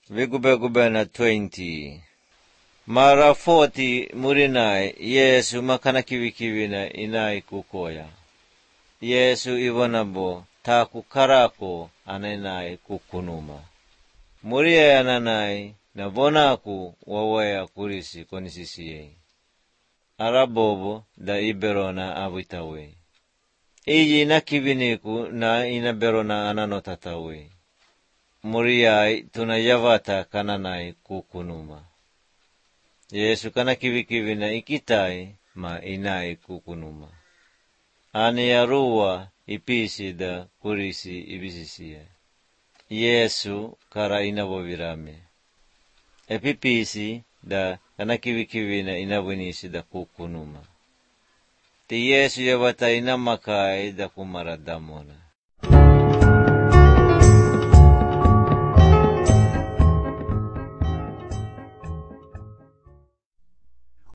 Vigube na 20. Mara 40 murinai Yesu makana kiwi na inai kukoya. Yesu ivonabo taku karako anenai kukunuma. Muria ananai na bonaku wawaya kurisi konisisiye. Arabobo da iberona avitawe. Iyi na kiviniku na inaberona ananotatawe. Muriai tunayavata kananai kukunuma. Yesu kana kiwi na ikitai ma inai kukunuma. Ani arua ipisi da kurisi ibisisiye. Yesu kara inavovirame. Epipisi da kana kiwi na inavunisi da kukunuma. Ti Yesu yavata inamakai da kumaradamona.